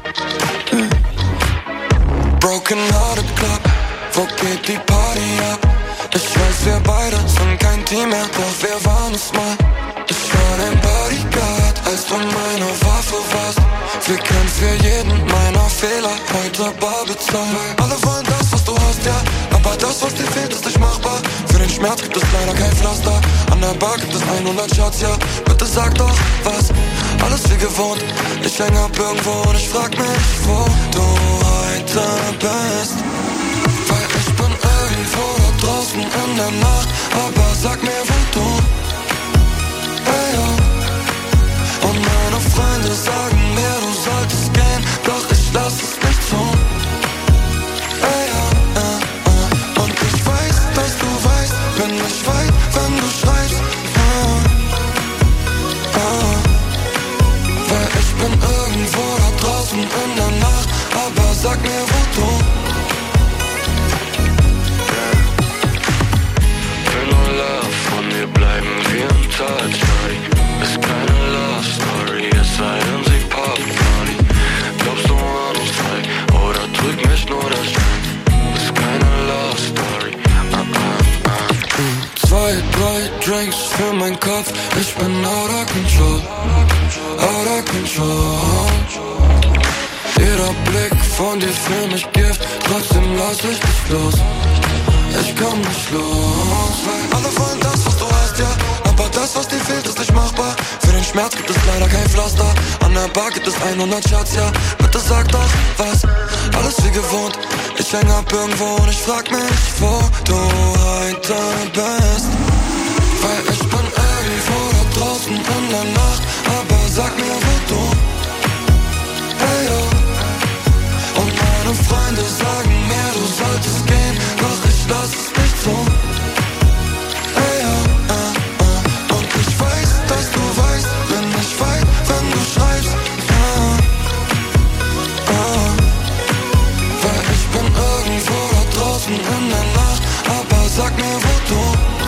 Broken Hearted Club, wo geht die Party ab? Ich weiß, wir beide sind kein Team mehr, doch wir waren es mal. Ich war dein Bodyguard, als du meine Waffe warst. Wir können für jeden meiner Fehler heute bar bezahlen. Alle wollen das, was du hast, ja, aber das, was dir fehlt, ist nicht machbar. Für den Schmerz gibt es leider kein Pflaster. An der Bar gibt es 100 Shots, ja, bitte sag doch was. Alles wie gewohnt, ich häng ab irgendwo und ich frag mich, wo du heute bist. Weil ich bin irgendwo da draußen in der Nacht, aber sag mir, wo du. Hey, ja. Und meine Freunde sagen mir, du solltest gehen, doch ich lass es nicht zu. Hey, ja, und ich weiß, dass du weißt, bin ich weit, wenn du schreibst. Weil ich bin irgendwo da draußen in der Nacht, aber sag mir, wo du. Will nur Love, von dir bleiben wir im Touch. Ist keine Love Story, es sei denn sie poppen, Party. Glaubst du an uns zwei, oder trügt mich nur der Schein? Ist keine Love Story, 2, 3 Drinks für meinen Kopf, ich bin out of control. Out of control. Jeder Blick von dir für mich Gift, trotzdem lass ich dich los. Ich komm nicht los. Weil alle wollen das, was du hast, ja, aber das, was dir fehlt, ist nicht machbar. Für den Schmerz gibt es leider kein Pflaster. An der Bar gibt es 100 Shots, ja, bitte sag doch was. Alles wie gewohnt, ich häng ab irgendwo und ich frag mich, wo du heute bist. Weil ich bin irgendwo da draußen in der Nacht, aber sag mir, wo du. Hey, yo. Und meine Freunde sagen mir, du solltest gehen, doch ich lass es nicht zu. Hey, yo. Und ich weiß, dass du weißt, bin ich weit, wenn du schreibst. Weil ich bin irgendwo da draußen in der Nacht, aber sag mir, wo du.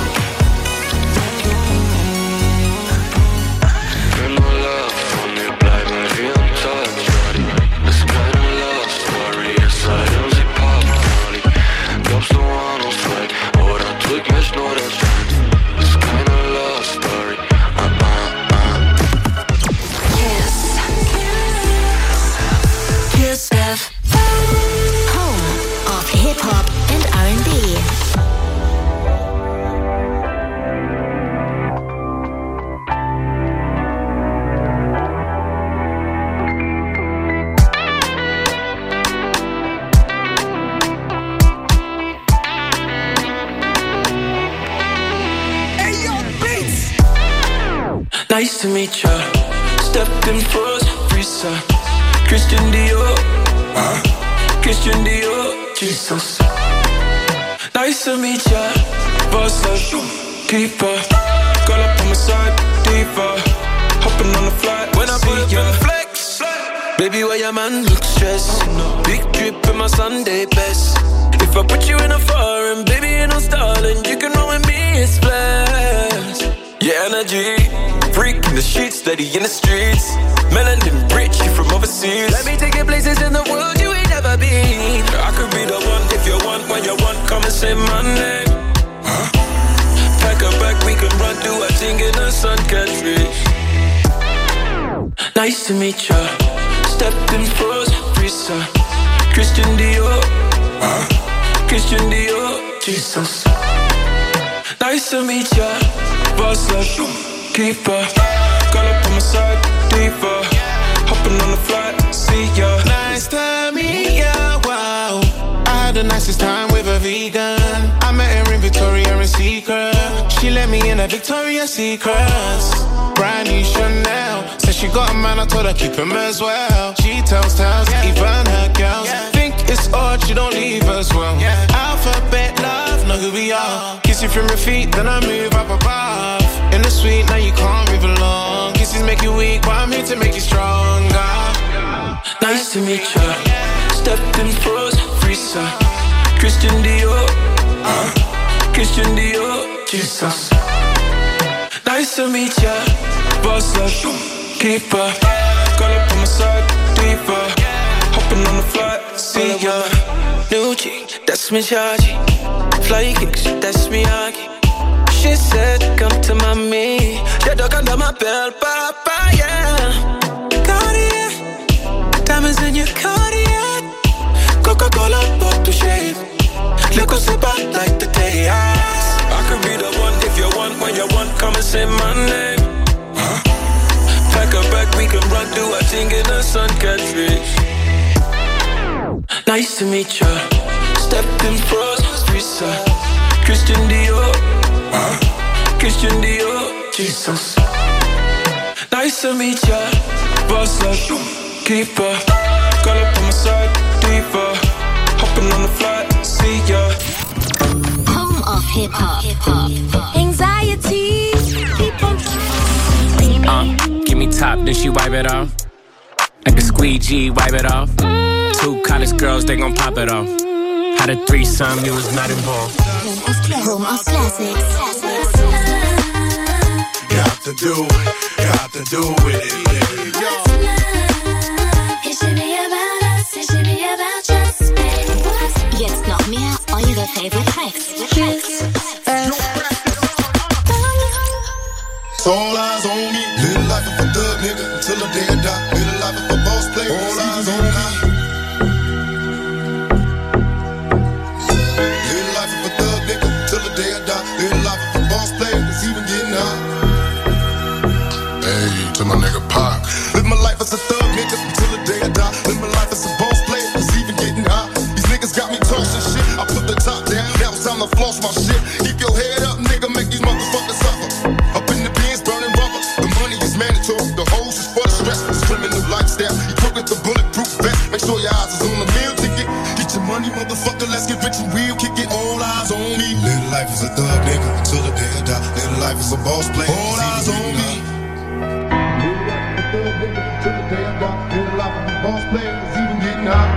will nur Love, von dir bleiben wir im Touch. Ist keine Love Story, es sei denn sie poppen, Party. Glaubst du an uns zwei, oder trügt mich nur der Schein? Ist keine Love Story, Kiss FM, home of hip-hop and R&B. Nice to meet ya. Stepped in first, Risa. Christian Dior. Christian Dior. Jesus. Nice to meet ya. Boss up, keeper. Girl up on my side, diva. Hopping on the flight when I pull up in the flex. Baby, why your man look stressed? Big drip in my Sunday best. If I put you in a foreign, baby, ain't no stalling. You can roll with me, it's flash. Yeah, energy. Freak in the sheets, steady in the streets. Melanin rich, you from overseas. Let me take you places in the world you ain't never been. I could be the one if you want, when you want, come and say my name. Pack a bag, we can run, do a thing in the sun country. Nice to meet ya. Stepped in first, Risa. Christian Dior. Christian Dior. Jesus. Nice to meet ya. Boss up, keeper. Girl up on my side, diva. Hopping on the flight, see ya. Nice to meet ya, wow. I had the nicest time with a vegan. I met her in Victoria and Secret. She let me in a Victoria's Secrets. Brand new Chanel. Said she got a man, I told her keep him as well. She tells tales, even her girls. Think it's odd, she don't leave us well. Alphabet love, know who we are. Kiss you from your feet, then I move up above. In the suite, now you can't move along. Kisses make you weak, but I'm here to make you stronger. Nice to meet ya. Stepped in first, Risa. Christian Dior. Christian Dior. Jesus. Nice to meet ya. Boss up, keeper. Girl up on my side, diva. See ya, new G, that's me chargy. Fly kicks, that's me Aki. She said, come to mommy. J'ai deux quand m'appelle papa, yeah. Cartier, diamonds in your Cartier. Coca-Cola pour toucher. Le coup c'est pas like the day. I could be the one if you want. When you want, come and say my name. Pack a bag, we can run, do a thing in the sun, catch fish. Nice to meet ya. Step in frost, streets Christian Dior, Christian Dior, Jesus. Nice to meet ya. Boss up, keeper. Girl up on my side, deeper. Hopping on the flight, see ya. Home of hip hop. Anxiety. Keep on. Give me top, then she wipe it off. Like a squeegee, wipe it off. Two college girls, they gon' pop it off. Had a threesome, you was not involved. Home of classics. Got to do with it. It should be about us, it should be about just me. Jetzt noch mehr eure favorite tracks. All eyes on me. Little life of a thug nigga until the day I die. Little life of a boss player. All eyes on me. Little life of a thug nigga until the day I die. Little life of a boss player is even getting high. Hey, to my nigga Pac. Live my life as a thug nigga until the day I die. Live my life as a boss player is even getting high. These niggas got me tossing shit. I put the top down. Now it's time to floss my shit. Keep your head up, nigga. Make these motherfuckers suffer. Up in the bins, burning rubber. The money is mandatory. The hose is for the stress. It's criminal lifestyle. You took it the bulletproof vest. Make sure your eyes is on the meal ticket. Get your money, motherfucker. Let's get rich and real. Kick it. All eyes on me. Little life is a thug nigga until the day I die. Little life is a boss player. All eyes on me. Little life is a thug nigga until the day I die. Little life is a boss player. It's even getting high.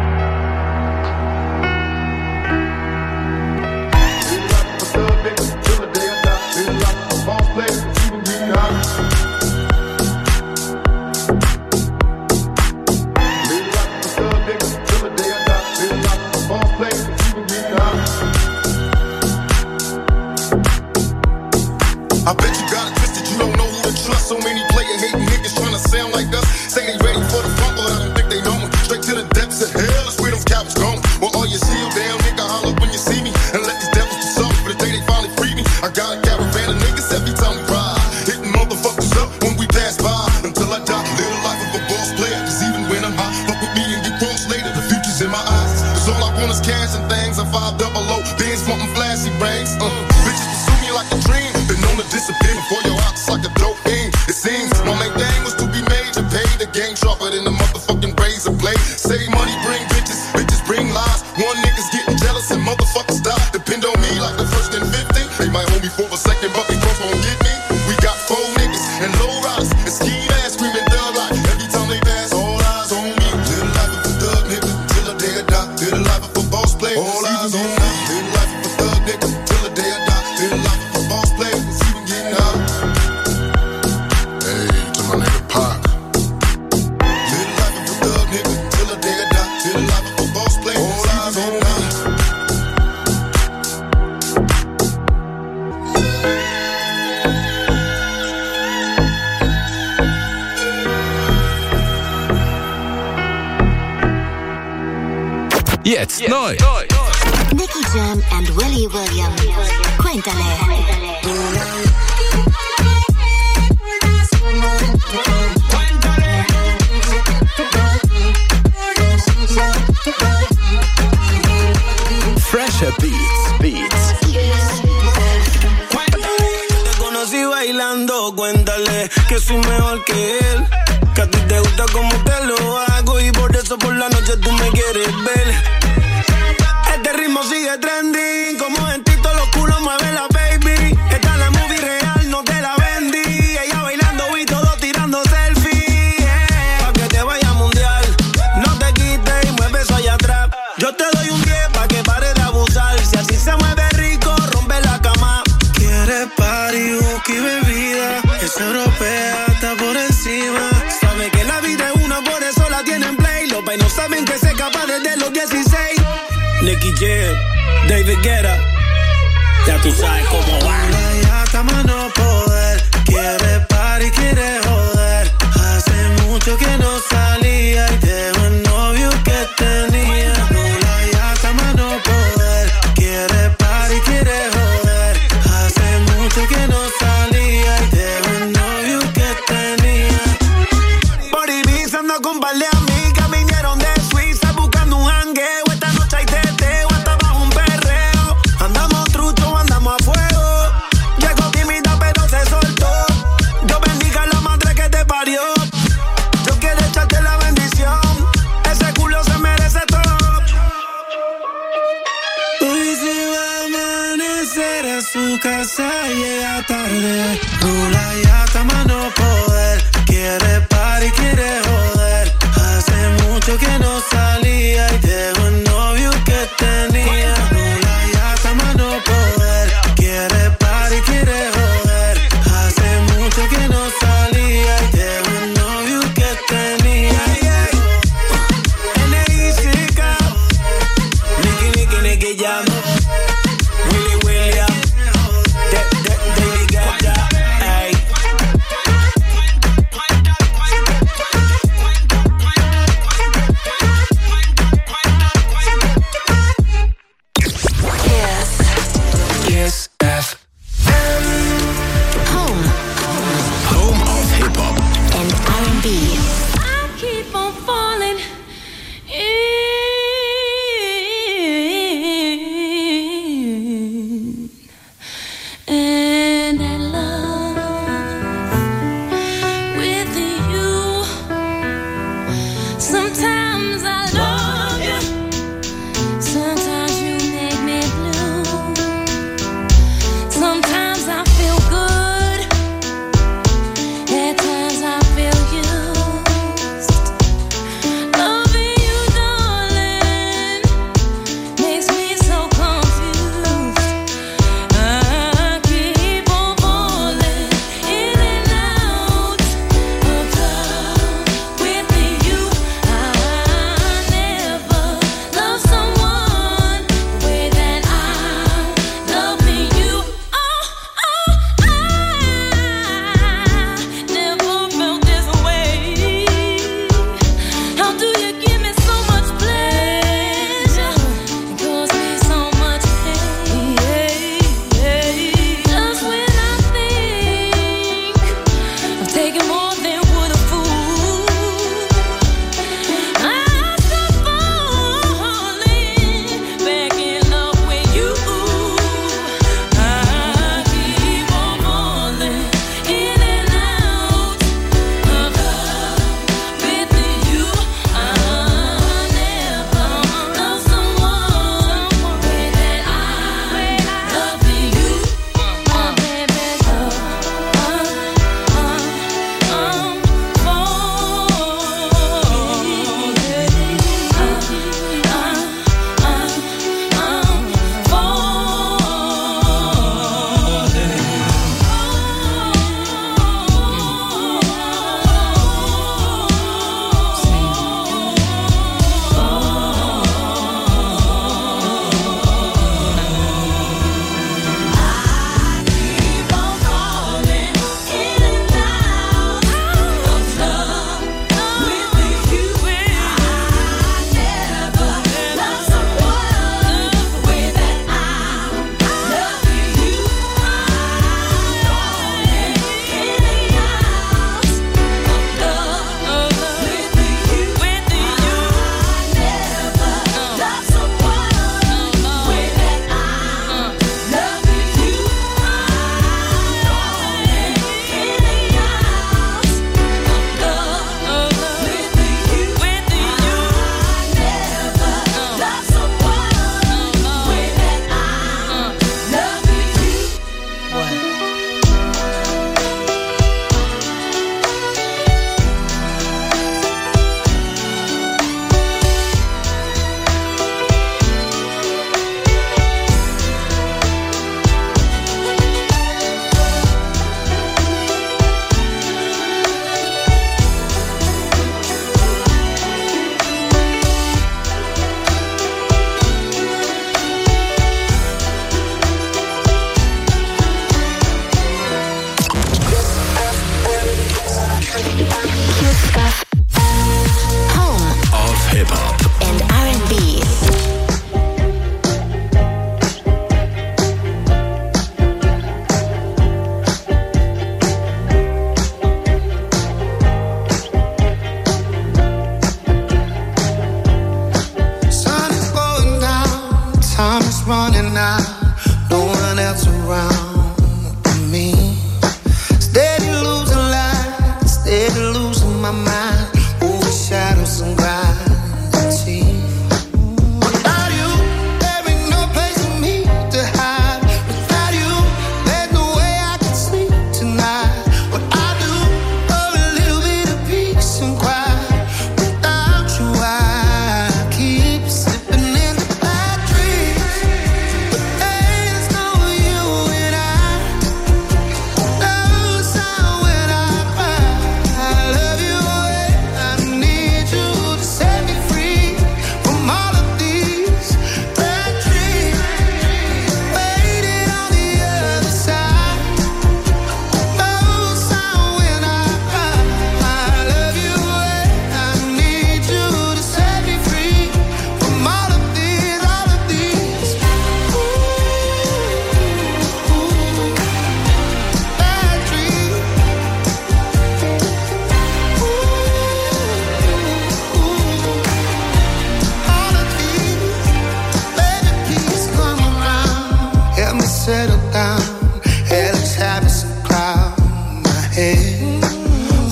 Little life is a thug nigga until the day I die. Little life is a boss player. It's even getting high. Little life is a thug nigga until the day I die. Little life is a boss player. It's even getting high. I bet you got it twisted, you don't know who to trust. So many player hating niggas trying to sound like us. Say they ready for the front, but I don't think they know me. Straight to the depths of hell, that's where them cowards going. Well, all you seal down, nigga, holler when you see me. And let these devils do something for the day they finally free me. I got a caravan of niggas every time we ride. Hitting motherfuckers up when we pass by. Until I die, little life of a boss player. Cause even when I'm high, fuck with me and get crossed later. The future's in my eyes. Cause all I want is cash and things. I'm 500, bands wanting flashy rings. Bitches pursue me like a dream. Been known to disappear before your eyes like a dope fiend. It seems my main thing was to be made to pay. The game sharper than the motherfucking razor blade. Save money, bring bitches, bitches bring lies. One nigga's getting jealous and motherfuckers die. Depend on me like the first and 50. They might hold me for a second, but they cross won't get me. We got 4 niggas and low riders and ski ass screaming thug like every time they pass. All eyes on me. Little life of a thug nigga till the day I die. Little life of a boss player. All eyes on me. Little life of a thug nigga till the day I die. Little life of a boss player. It's even getting high. Hey, to my nigga Pac. Little life of a thug nigga till the day I die. Little life of a boss player. All eyes on me. Jetzt neu. Nicky Jam and Willy William. Cuéntale. Fresher Beats. Te conocí bailando, cuéntale que soy mejor que él. Que a ti te gusta como te lo hago y por eso por la noche tú me quieres ver. Este ritmo sigue trending, como en ti todos los culos mueve la baby. Esta es la movie real, no te la vendí. Ella bailando y todo tirando selfie. Pa' que te vaya mundial, no te quites y mueve eso allá atrás. Yo te doy un 10 pa' que pare de abusar. Si así se mueve rico, rompe la cama. Quiere party, whisky, bebida. Es europea, está por encima. Sabe que la vida es una, por eso la tiene en play. Lo Europa y no saben que se escapa desde los 16. Nicky Jam, David Guetta, ya tú sabes cómo va. Ya está más no poder, quiere party, quiere joder. Hace mucho que no salía y dejó el novio que tenía. Ya está más no poder, quiere party, quiere joder. Hace mucho que no salía y dejó el novio que tenía. Por Ibiza ando con par de amigas, vinieron de Suiza buscando un jangueo. Esta noche hay teteo, hasta bajo un perreo. Andamos trucho, andamos a fuego. Llegó tímida pero se soltó. Dios bendiga a la madre que te parió. Yo quiero echarte la bendición, ese culo se merece todo. Hoy se va a amanecer a su casa, llega tarde. Rula ya está más no poder, quiere party, quiere joder. Hace mucho que no salía y dejó el novio que tenía. Rula ya está más no poder, quiere party, quiere joder. Hace mucho que no salía y dejó el novio que tenía. N.I.C.K. Nicky Jam, Willy William, David Guetta, ey. Kiss FM. Home Home of Hip Hop. and R&B. I keep on falling in, and I love with you. Sometimes I love you, sometimes you make me blue. Sometimes I feel good, at times I feel used. Loving you, darling, makes me so confused. I keep on falling in and out of love with you. I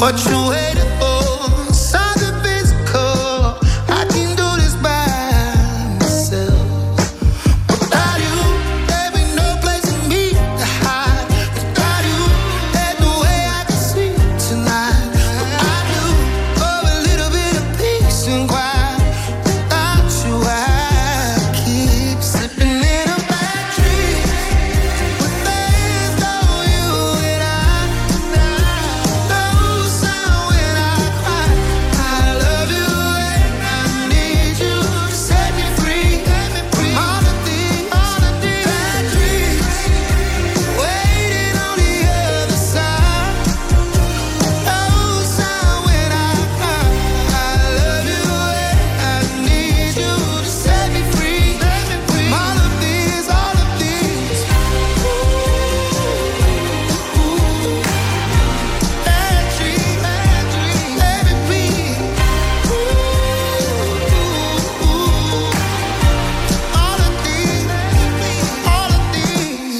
What you waiting for? Something physical. I can do this by myself. Without you, there be no place for me to hide. Without you, there's no way I can sleep tonight. I do for a little bit of peace and quiet. Without you, I keep slipping in a bad dream. But there's no you and I. No sound when I cry. I love you and I need you to set me free. All the things, bad dreams, waiting on the other side. No sound when I cry. I love you and I need you to set me free. All the things, bad dreams, let me be. All the things, all the things.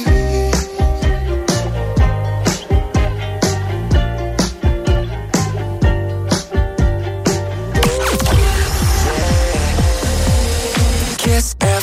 Kiss F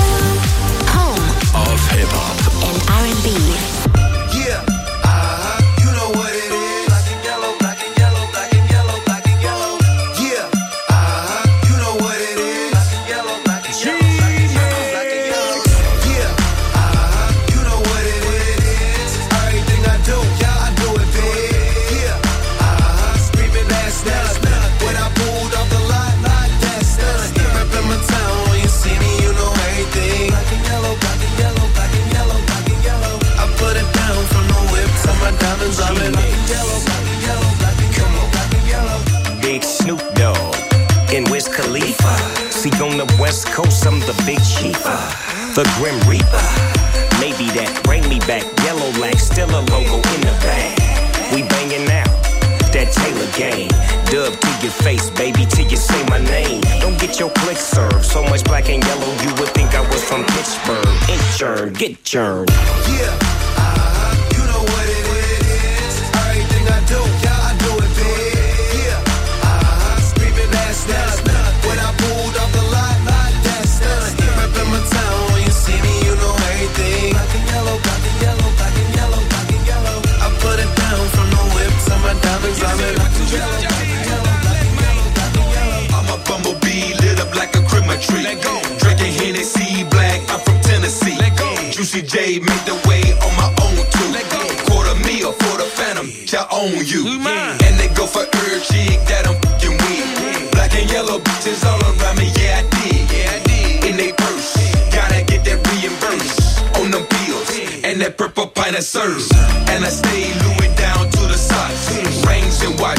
Home of hip hop. and R&B. Yeah, you know what it is. Black and yellow, black and yellow, black and yellow, black and yellow. Yeah, you know what it is. Black and yellow, black and yellow, black and yellow, black and yellow. Yeah, you know what it is. Everything I do, yeah, I do it big. Yeah, screaming that's nuts. When I pulled off the lot, that's nuts. Reppin' my town, when you see me, you know everything. Black and yellow, black and yellow, black and yellow, black and yellow. I put it down from the whip to my diamonds. I'm in black and yellow, black and yellow, black and yellow, black and yellow. Big Snoop Dogg and Wiz Khalifa. See, on the West Coast, I'm the big chief, the Grim Reaper. Maybe that bring me back. Yellow like still a logo in the bag. We banging out that Taylor game. Dub to your face, baby, till you say my name. Don't get your click served. So much black and yellow, you would think I was from Pittsburgh. Inchurn, get churned. Yeah, you know what it is. Everything I do, yeah, I do it big. Yeah, screaming that's nuts. When I pulled off the lot, that's nuts. Reppin' my town, when you see me, you know everything. Black and yellow, black and yellow, black and yellow, black and yellow. I put it down from the whip to my diamonds. I'm in black and yellow, black and yellow, black and yellow, black and yellow. I'm a bumblebee lit up like a Christmas tree. Drinking Hennessy black, I'm from Tennessee. Juicy J make the way on my own too. Quarter meal for the phantom, I own you. And they go for every chick that I'm fucking with. Black and yellow bitches all around me, yeah I did. In they purse, gotta get that reimbursed. On them bills, and that purple pint of serve. And I stay Louis down to the socks. Rings and watch.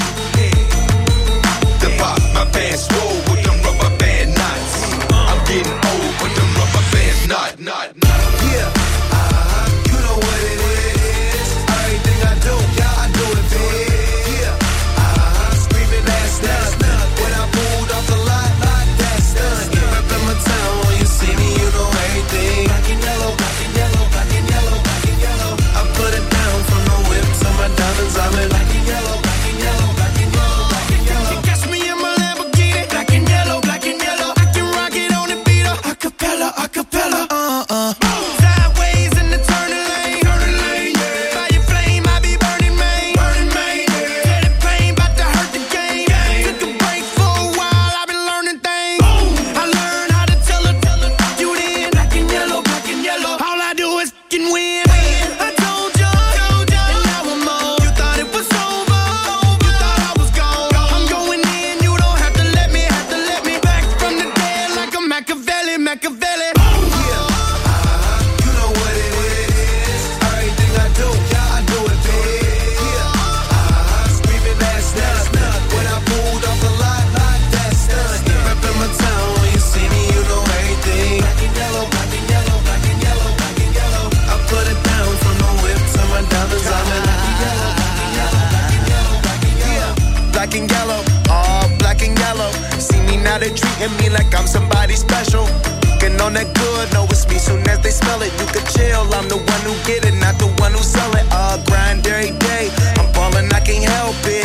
The pop, my pants swole with them rubber band knots. I'm getting old with them rubber bands not. Yeah, you know what it is. Everything I do, yeah, I do it big. Yeah, screaming that's nuts. When I pulled off the lot, that's nuts. Reppin' my town, when you see me, you know everything. Black and yellow, black and yellow, black and yellow, black and yellow. I put it down from the whip to my diamonds. I'm in black and yellow, black and yellow, black and yellow, black and yellow. Catch me in my Lamborghini, black and yellow, black and yellow. I can rock it on the beat, acapella, acapella. Sideways in the turning lane. Fire flame, I be burning main. Let it pain, bout to hurt the game. Took a break for a while, I been learning things. I learned how to tell her, you then. Black and yellow, all I do is fucking win. I told ya, and now I'm on. You thought it was over, you thought I was gone. I'm going in, you don't have to let me back from the dead like a Machiavelli. You know what it is. Everything I do, yeah, I do it big. Yeah, screaming that's nuts. When I pulled off the lot, that's nuts. Reppin' my town, when you see me, you know everything. Black and yellow, black and yellow, black and yellow, black and yellow. I put it down from the whip to my diamonds. I'm in black and yellow, black and yellow, black and yellow, black and yellow. All black and yellow. See me now, they treating me like I'm somebody special. Getting on that good, know it's me soon as they smell it. You could chill, I'm the one who get it, not the one who sell it. Grind every day, I'm ballin', I can't help it.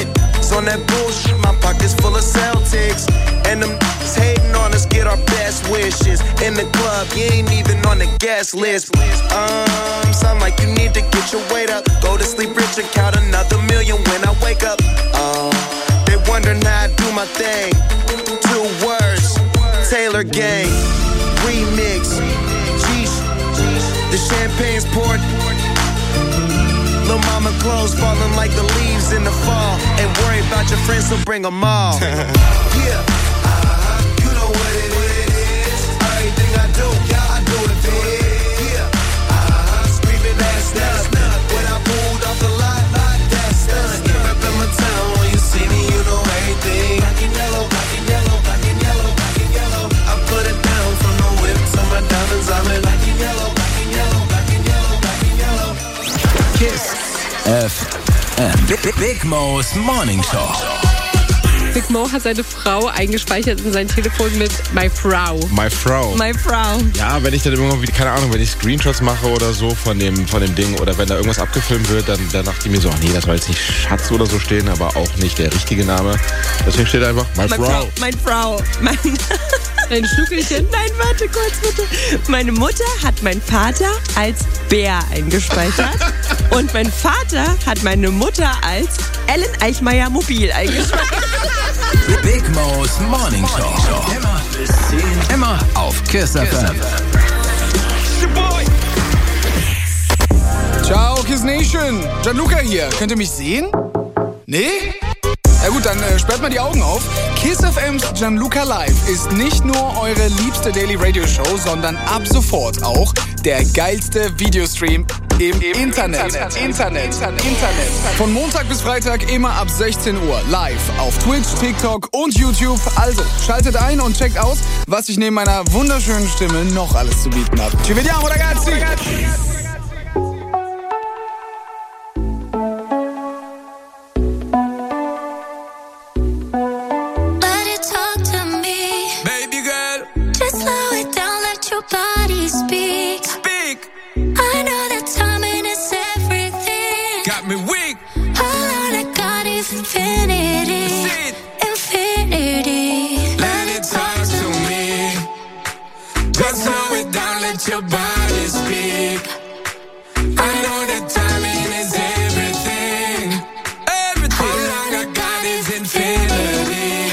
niggas on that bullshit. My pockets full of Celtics. And them niggas hating on us get our best wishes. In the club, you ain't even on the guest list. Sound like you need to get your weight up. Go to sleep rich and count another million when I wake up. They wondering how I do my thing. 2 words, Taylor Gang, remix. Geesh, the champagne's poured. Lil' mama clothes falling like the leaves in the fall. Ain't worry about your friends, so bring them all. Yeah, you know what it is. Everything I do, yeah, I do it big. Yeah, screaming ass up. When I pulled off the lot, that's done. Yeah, up in my town, when you see me, you know everything. Black and yellow, black and yellow, black and yellow, black and yellow. I put it down from the whip to my diamonds. I'm in black and yellow, black and yellow, black and yellow, black and yellow. Kiss FM. Big Mo's Morning Show. Big Mo hat seine Frau eingespeichert in sein Telefon mit My Frau. My Frau. My Frau. Ja, wenn ich dann immer wieder, keine Ahnung, wenn ich Screenshots mache oder so von dem Ding oder wenn da irgendwas abgefilmt wird, dann dachte ich mir so, ach nee, das soll jetzt nicht Schatz oder so stehen, aber auch nicht der richtige Name. Deswegen steht einfach My Frau. My Frau. Ein Schnuckelchen. Nein, warte kurz bitte. Meine Mutter hat meinen Vater als Bär eingespeichert und mein Vater hat meine Mutter als Ellen Eichmeier Mobil eingespeichert. Big Mo's Morning Show. Immer bis 10. Immer auf Kiss FM. Ciao, Kiss Nation. Gianluca hier. Könnt ihr mich sehen? Nee? Ja gut, dann sperrt mal die Augen auf. Kiss FM's Gianluca Live ist nicht nur eure liebste Daily Radio Show, sondern ab sofort auch der geilste Videostream im Internet. Von Montag bis Freitag immer ab 16 Uhr live auf Twitch, TikTok und YouTube. Also schaltet ein und checkt aus, was ich neben meiner wunderschönen Stimme noch alles zu bieten habe. Ci vediamo, ragazzi! Your body speak. I know that timing is everything. Everything. How long I got is infinity.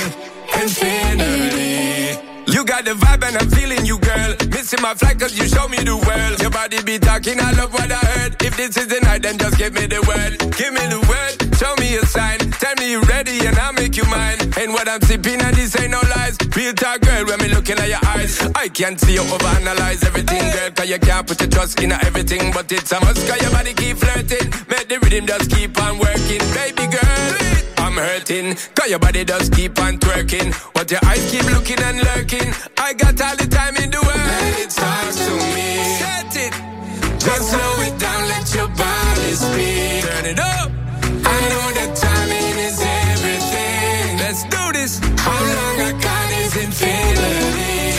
Infinity. You got the vibe and I'm feeling you, girl. Missing my flight cause you show me the world. Your body be talking, I love what I heard. If this is the night, then just give me the word. Give me the word, show me a sign. Tell me you ready and I'll make you mine. Ain't what I'm sipping and this ain't no lies. Real talk, girl, when me looking at your eyes. I can't see you overanalyze everything, girl. Cause you can't put your trust in everything. But it's a must cause your body keep flirting. Make the rhythm just keep on working. Baby girl, I'm hurting. Cause your body just keep on twerking. But your eyes keep looking and lurking. I got all the time in the world. Let it talk to me. Set it. Just slow it down, let your body speak. Turn it up. I know that timing is everything. Let's do this. How long I got is infinity.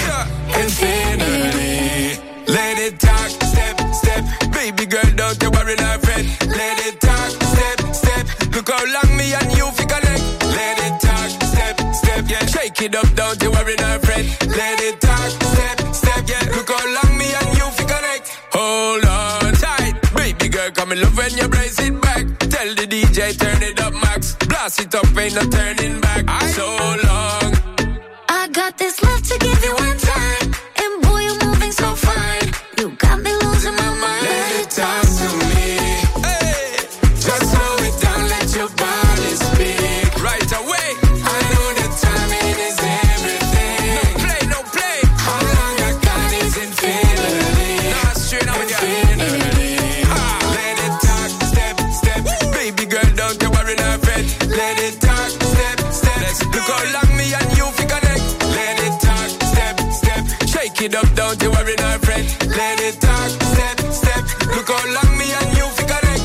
Infinity. Let it talk, step, step. Baby girl, don't you worry, not fret. Let it talk, step, step. Look how long me and you fi connect. Let it talk, step, step. Yeah, shake it up, don't you worry, not fret. Let it talk, step, step. Yeah, look how long me and you fi connect. Hold on tight, baby girl, come in love when you brace it back. Tell the DJ turn it up max. Blast it up, ain't no turning back. So long. I got this love to give you one time. And boy, you're moving so fine. You got me losing my mind. Let it talk to me. Hey, just slow it down, let your body speak. Right away. I know that timing is everything. No play. How long I got is infinity. Nah, straight up infinity. Let it talk, step, step. Woo. Baby girl, don't you worry, not fret. Let it talk, step, step. Look how long me and you fi connect. Let it talk, step, step. Shake it up, don't you worry, not fret. Let it talk, step, step. Look how long me and you fi connect.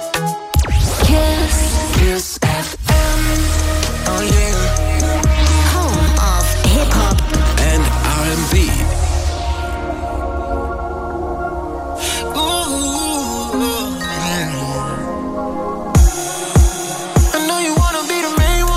Kiss FM. Oh yeah. Home of hip hop and R&B. I know you wanna be the main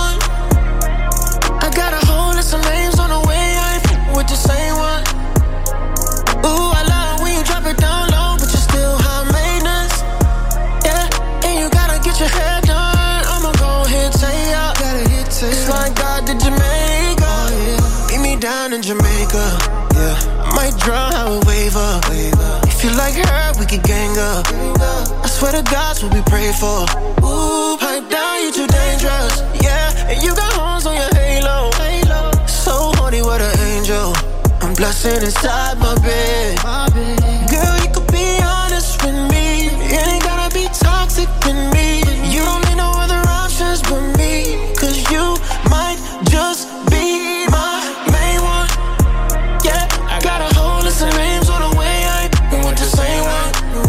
down in Jamaica. Yeah, might draw how we wave up. If you like her, we could gang up. I swear to God's what we pray for. Ooh, pipe down, you too dangerous. Yeah, and you got horns on your halo. So horny, what an angel. I'm blushing inside my bed. Girl, you could be honest with me. It ain't gotta be toxic with me. You don't need no other options but me. Cause you might just be my main one. Yeah, I got a whole list of names on the way. I ain't with the same one.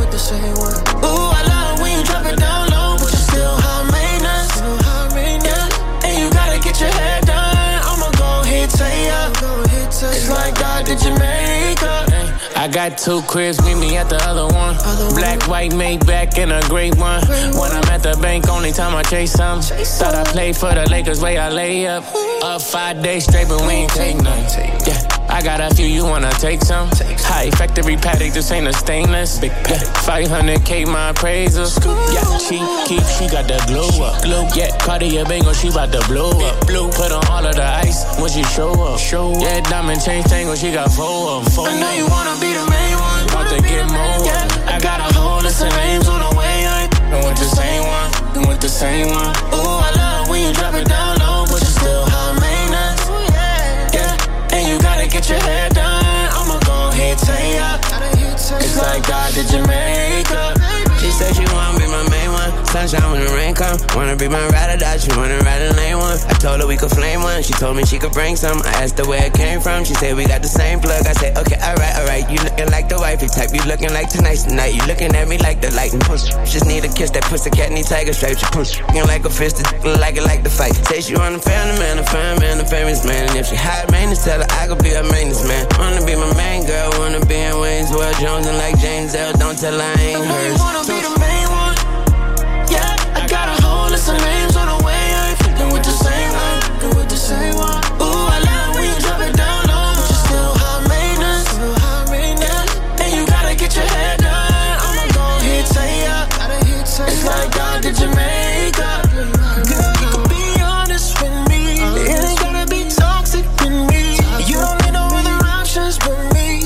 Ooh, I love when you drop it down low, but you still high maintenance. Yeah, and you gotta get your hair done. I'ma go ahead, say ya. It's like God did Jamaica. I got 2 cribs, meet me at the other one. Black, white, Maybach, and a great one. When I'm at the bank, only time I chase some. Thought I played for the Lakers, way I lay up. Up 5 days straight, but we ain't take none. Yeah, I got a few, you wanna take some? High factory paddock, this ain't a stainless. Big pack, 500K my appraisal. Yeah, she got the glow up. Yeah, Cartier Bango, she bout to blow up. Put on all of the ice when she show up. Yeah, diamond chain tangle, she got 4 of them. I know you wanna be the main one. About to get more. Yeah, I got a whole list of names on the way. I ain't with the same one. With the same one. Ooh, I love when you drop it down low, but you still high maintenance. Yeah, and you gotta get your hair done. I'ma go ahead, say ya. It's like God did Jamaica. She said she wanna be my main one. Sunshine when the rain come. Wanna be my ride or die. She wanna ride a lane one. I told her we could flame one. She told me she could bring some. I asked her where it came from. She said we got the same plug. I said okay, alright. You looking like the wifey type. You looking like tonight's the night. You looking at me like the light and push. Just need a kiss. That pussy cat need tiger stripes. She push. Looking like a fist. Like it like the fight. Say she want a family man, a fine man, a famous man. And if she high maintenance, tell her I could be her maintenance man. Wanna be my main girl. Wanna be in Wayne's World Jones and like James L. Don't tell her I ain't hers. You wanna be the main one. Yeah, I got a whole list of names on the way. I ain't fucking with the same one. Ooh, I love when you drop it down low, but you still high maintenance. Yeah, and you gotta get your hair done. I'ma go ahead, say ya. It's like God did Jamaica. Girl, you can be honest with me. It ain't gotta be toxic with me. You don't need no other options but me.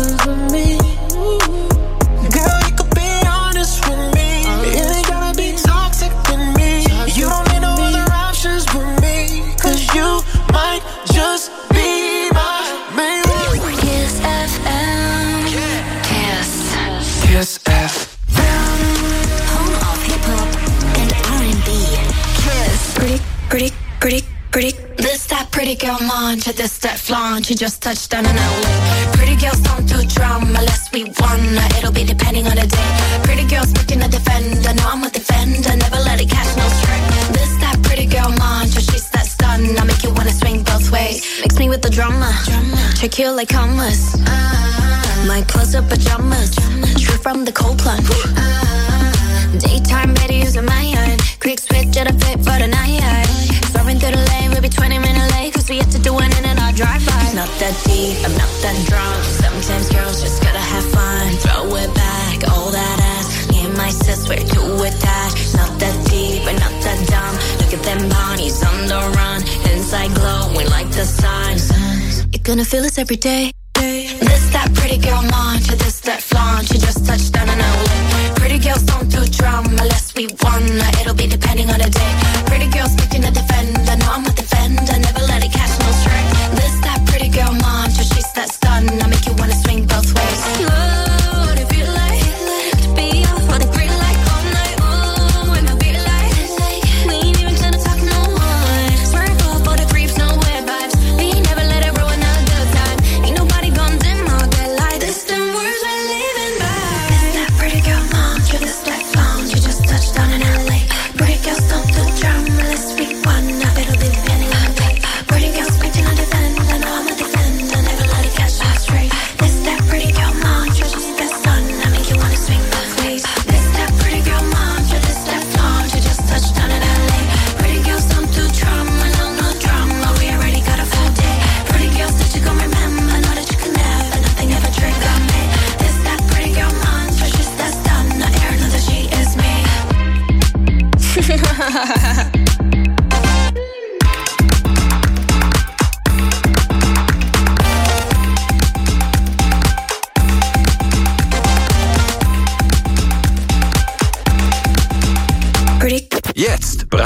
Girl, you can be honest with me. It ain't gotta be toxic with me. You don't need no other options but me. Cause you might just be my main one. Kiss FM. Kiss FM. Home of hip hop and R&B. Kiss. Pretty. This that pretty girl mantra, this that flaunt. She just touched down in LA. Pretty girls don't do drama unless we wanna. It'll be depending on the day. Pretty girls picking a defender. No, I'm a defender. Never let it catch no string. This that pretty girl mantra, she's that stun. I make you wanna swing both ways. Mix me with the drama. Check you like hummus. My clothes up pajamas. Straight from the cold plunge. Daytime better using my iron. Quick switch at a fit for the night. Swerving through the lane, we'll be 20 minutes late. Cause we have to do it in our drive-by. Not that deep, I'm not that drunk. Sometimes girls just gotta have fun. Throw it back, all that ass. Me and my sis, we're too attached. Not that deep, but not that dumb. Look at them bodies on the run. Inside glowing like the sun. You're gonna feel this every day. This that pretty girl mantra, this that flaunt. She just touched down in LA. Pretty girls don't do drama unless we wanna. It'll be depending on the day. Pretty girls picking a defender. No, I'm a defender. Never let it catch no string. This that pretty girl mantra, she's that stun. I make you wanna swing both ways. Ooh, what it feel like to be off on the green light all night. Ooh, when I feel like we ain't even trying to talk no one. Swerve off all the creeps, no weird vibes. We never let it ruin our good time. Ain't nobody gonna dim all that light. This them words we're living by. This that pretty girl mantra, this that phone. You just touched down in LA. Pretty girls don't do drama unless we wanna. It'll be depending on the day. Pretty girls picking on defender. No, I'm a defender.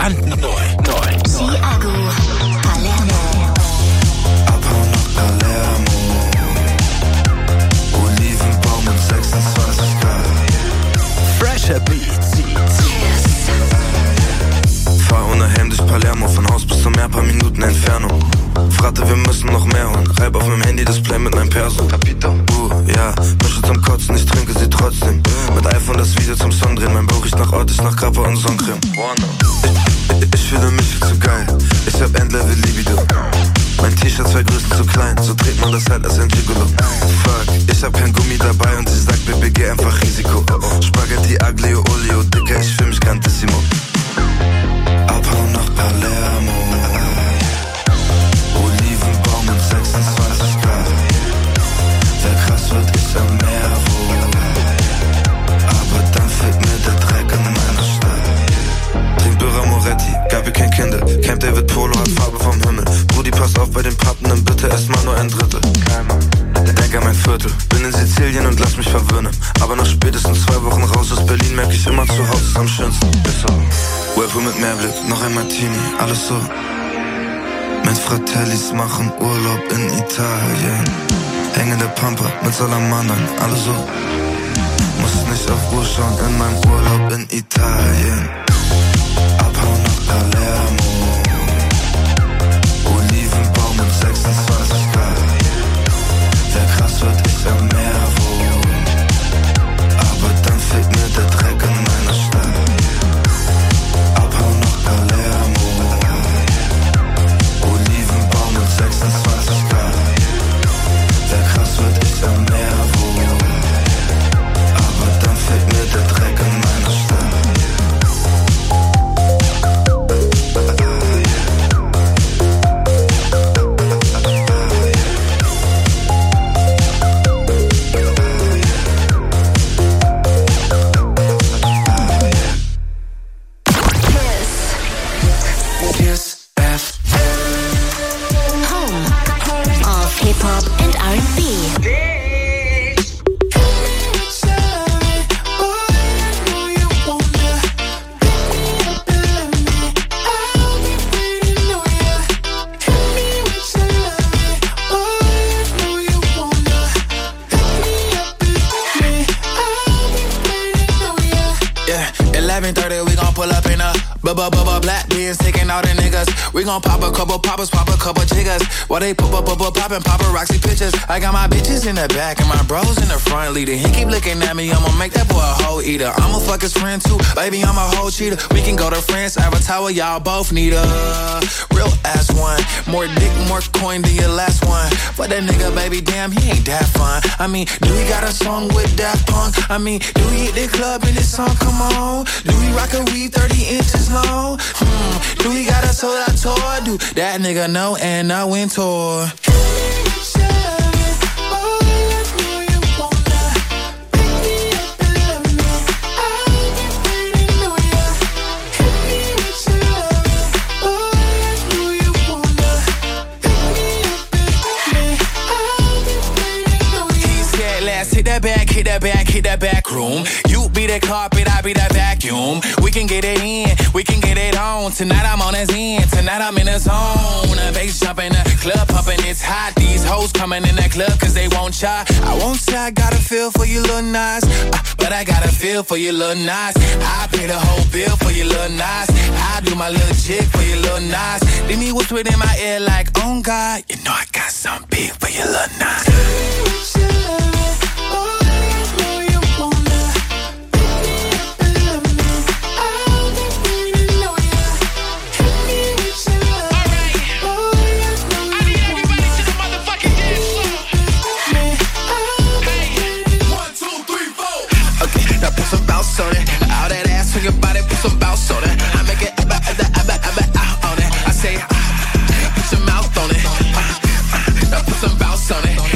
brandneu. Thiago, Palermo. Abhauen nach Palermo. Olivenbaum und 26 Grad. Fresher Beats. Fahr ohne Helm durch Palermo, von Haus bis zum Meer, paar Minuten Entfernung. Fragte, wir müssen noch mehr holen. Reib auf meinem Handy-Display mit meinem Perso. Ja, Mische zum Kotzen, ich trinke sie trotzdem. Mit iPhone das Video zum Song drehen. Mein Bauch riecht nach Ort, ich nach Kappa und Sonnencreme. Ich fühle mich viel zu geil. Ich hab Endlevel Libido. Mein T-Shirt 2 Größen zu klein, so trägt man das halt als ein Gigolo. Fuck, ich hab kein Gummi dabei und sie sagt, BBG einfach Risiko. Spaghetti, Aglio, Olio, Dicker, ich fühl mich grandissimo. Abhauen nach Palermo. Olivenbaum und 26 Grad. Wer krass wird, ist am Meer wohl. Aber dann fehlt mir der Dreck in meiner Stadt. Trink Birra Moretti, Gabi kein Kinder. Camp David Polo hat Farbe vom Himmel. Brudi, pass auf bei den Pappen, nimm bitte erstmal nur ein Drittel. Denk an mein Viertel, bin in Sizilien und lass mich verwöhnen. Aber nach spätestens 2 Wochen raus aus Berlin merk ich immer, zu Hause ist am schönsten. Ist so. Whirlpool mit Meerblick, noch ein Martini, alles so. Mit Fratellis machen Urlaub in Italien. Hängende Pampa mit Salamandern, alles so. Muss nicht auf Uhr schauen in meinem Urlaub in Italien. Abhauen nach Palermo. Olivenbaum und 26 Grad. Wer krass wird, ist am Meer wohl. Aber dann fehlt mir der Dreck in meiner Stadt. Abhauen nach Palermo. Olivenbaum und 26 Grad. Wer krass wird, ist am Meer wohl. Aber dann fehlt mir der Dreck in meiner Stadt. Hip-Hop and R&B. Yeah, 11:30, we gon' pull up in a black beans, taking all the niggas. We gon' pop a couple poppers, pop a couple jiggers. While they poppin' paparazzi pictures. I got my bitches in the back and my bros in the front leading. He keep looking at me, I'ma make that boy a hoe eater. I'ma fuck his friend too, baby, I'm a hoe cheater. We can go to France, Avatar, y'all both need a real ass one. More dick, more coin than your last one. But that nigga, baby, damn, he ain't that fun. I mean, do he got a song with Daft Punk? I mean, do he hit the club in this song? Come on. Do he rock a weed 30 inches long? Do he got a sold out tour? Do that nigga know and I went tour. Hit that back room. You be the carpet, I be that vacuum. We can get it in, we can get it on. Tonight I'm on his end, tonight I'm in the zone. The bass jumping, the club pumping, it's hot. These hoes coming in that club cause they won't try. I won't say I got a feel for you little nice, but I got a feel for you little nice. I pay the whole bill for you little nice. I do my little chick for you little nice. Then he whispered in my ear like, oh God, you know I got something big for you little nice. On it, all that ass on your body, put some bounce on it. I make it out on it. I say, put your mouth on it. Put some bounce on it.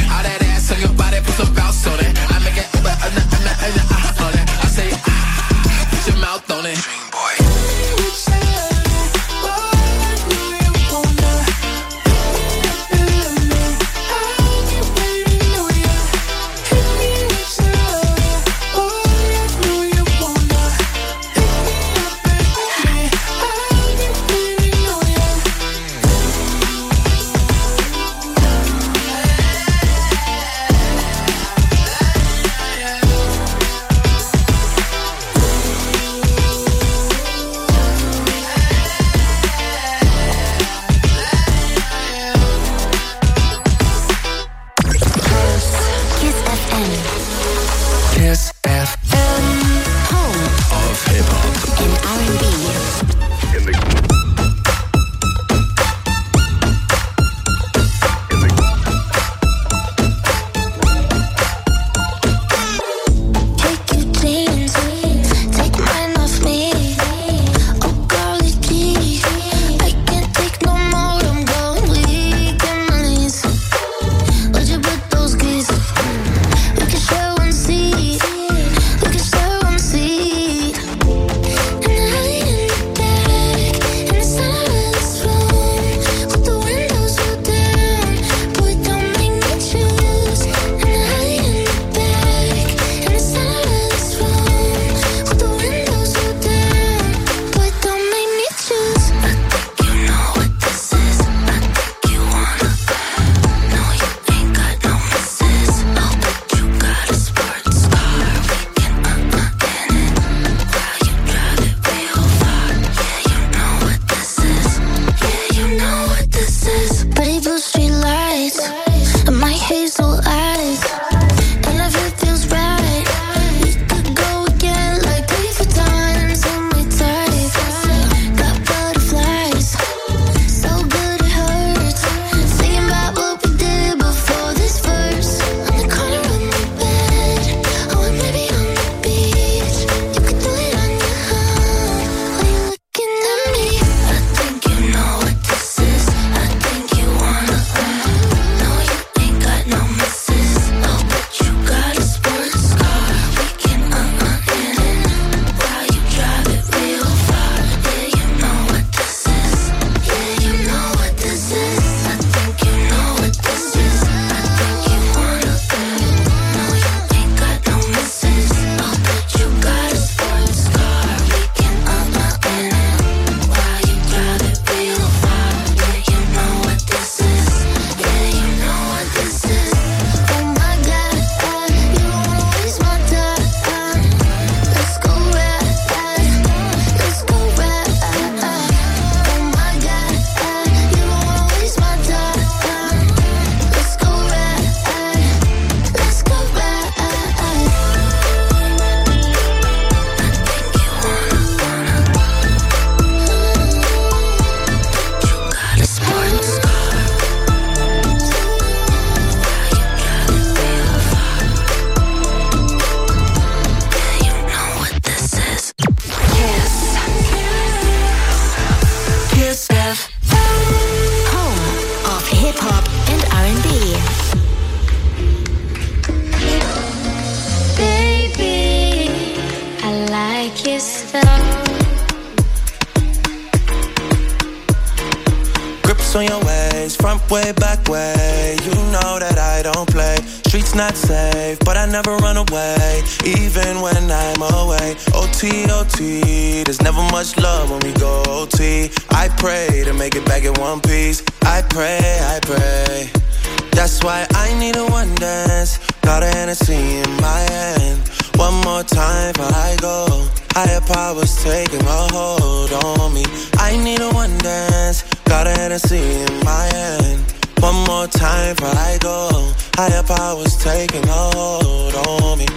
Ice on your ways, front way, back way. You know that I don't play. Streets not safe, but I never run away, even when I'm away. OT, OT, there's never much love when we go OT. I pray to make it back in one piece. I pray. That's why I need a one dance. Got a Hennessy in my hand. One more time before I go. Higher powers taking a hold on me. I need a one dance. Got a Hennessy in my hand. One more time before I go. Higher powers taking a hold on me.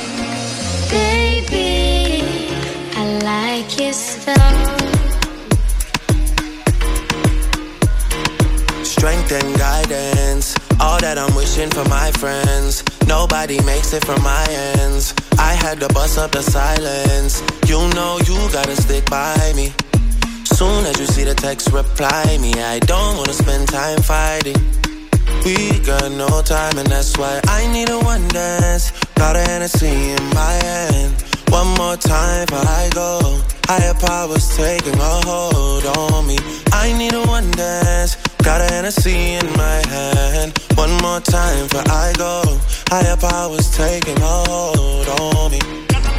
Baby, I like it so. Strength and guidance, all that I'm wishing for my friends. Nobody makes it from my ends. I had to bust up the silence. You know you gotta stick by me. Soon as you see the text, reply me. I don't wanna spend time fighting. We got no time and that's why I need a one dance. Got a Hennessy in my hand. One more time before I go. Higher powers taking a hold on me. I need a one dance. Got a Hennessy in my hand. One more time before I go. Higher powers taking a hold on me.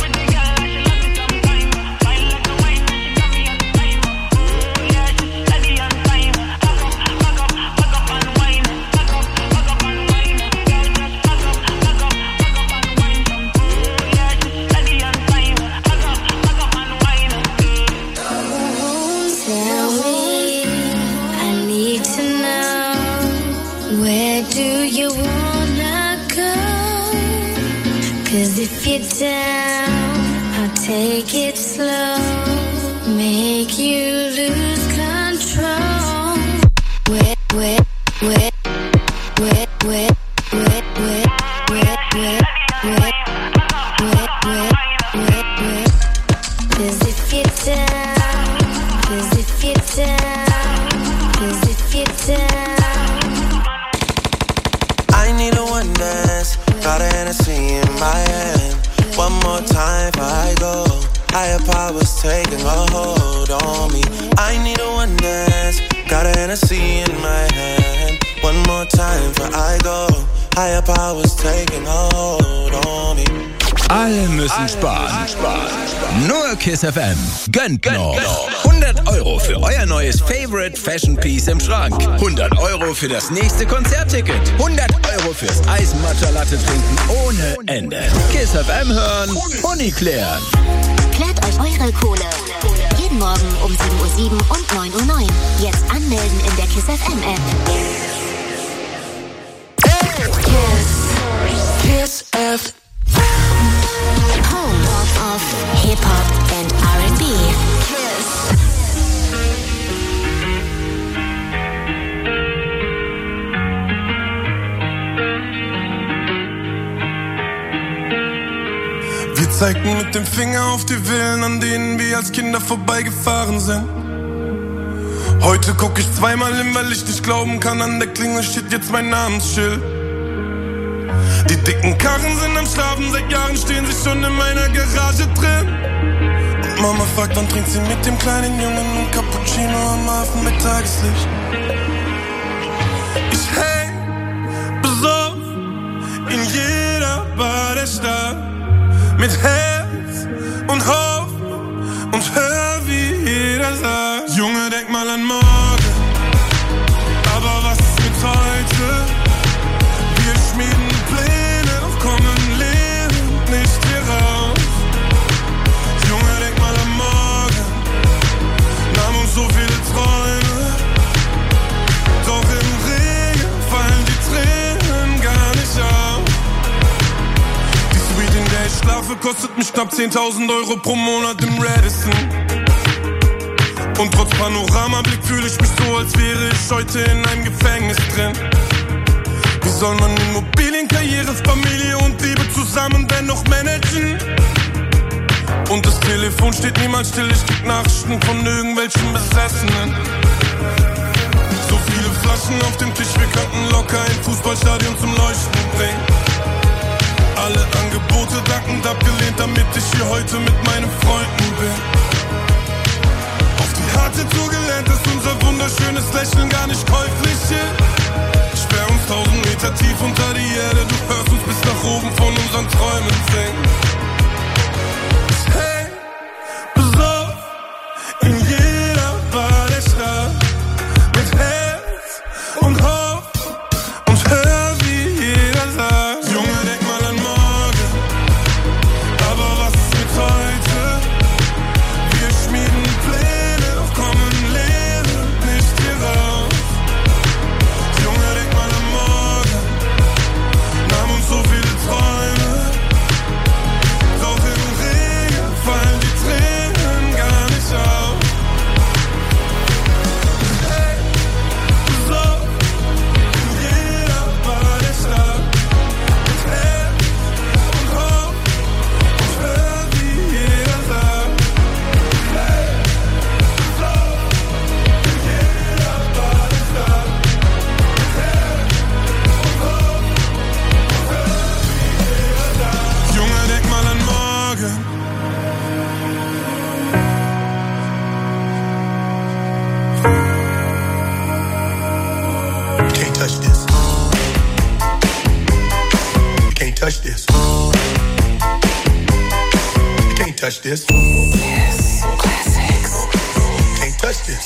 If you're down, I'll take it slow. Make you lose control. Wet, wet, wet, wet, wet, wet, wet, wet, wet, wet, wet, wet, wet, wet. 'Cause if you're down, 'cause if you're down, 'cause if you're down. I need a one dance. Got a Hennessy in my hand. One more time before I go. Higher powers taking a hold on me. I need a one dance. Got a Hennessy in my hand. One more time before I go. Higher powers taking a hold on me. Alle müssen sparen. Nur Kiss FM. Gönnt noch. 100 € für euer neues Favorite Fashion Piece im Schrank. 100 € für das nächste Konzertticket. 100 € fürs Eis-Matcha-Latte trinken ohne Ende. Kiss FM hören, Uni klären. Klärt euch eure Kohle. Jeden Morgen um 7:07 und 9:09. Jetzt anmelden in der Kiss FM App. Kiss FM. Home of Hip-Hop and R&B. Wir zeigten mit dem Finger auf die Villen, an denen wir als Kinder vorbeigefahren sind. Heute guck ich zweimal hin, weil ich nicht glauben kann, an der Klingel steht jetzt mein Namensschild. Die dicken Karren sind am Schlafen, seit Jahren stehen sie schon in meiner Garage drin. Und Mama fragt, wann trinkt sie mit dem kleinen Jungen ein Cappuccino am Hafen mit Tageslicht. Ich häng besoffen in jeder Bar der Stadt, mit Herz und Hoffnung und hör, wie jeder sagt: Junge, denk mal an morgen, aber was ist mit heute? Wir schmieden Pläne, doch kommen lebend nicht hier raus. Junge, denk mal an morgen, nahm uns so viele Träume, doch im Regen fallen die Tränen gar nicht auf. Die Suite, in der ich schlafe, kostet mich knapp 10.000 € pro Monat im Radisson. Und trotz Panoramablick fühle ich mich so, als wäre ich heute in einem Gefängnis drin. Wie soll man Immobilien, Karriere, Familie und Liebe zusammen dennoch managen? Und das Telefon steht niemals still, ich krieg Nachrichten von irgendwelchen Besessenen. So viele Flaschen auf dem Tisch, wir könnten locker ein Fußballstadion zum Leuchten bringen. Alle Angebote dankend abgelehnt, damit ich hier heute mit meinen Freunden bin. Auf die harte Tour gelernt, dass unser wunderschönes Lächeln gar nicht Stelle, du hörst uns bis nach oben von unseren Träumen singen. Hey, besoffen in jeder Bar der Stadt, mit Herz und Hoffnung und hör, wie jeder sagt: Junge, denk mal an morgen, aber was ist mit heute? Wir schmieden Pläne, doch kommen Leere nicht hier raus. Junge, denk mal an morgen, nahmen uns so viele Träume, doch im Regen fallen die Tränen gar nicht auf. Hey, so in jeder Bar der Stadt, mit Herz und Hoffnung und hör, wie jeder sagt. Hey, so in jeder Bar der Stadt, mit Herz und Hoffnung und hör, wie jeder sagt. Junge, denk mal an morgen. You can't touch this. You can't touch this. You can't touch this. Yes, classics. You can't touch this.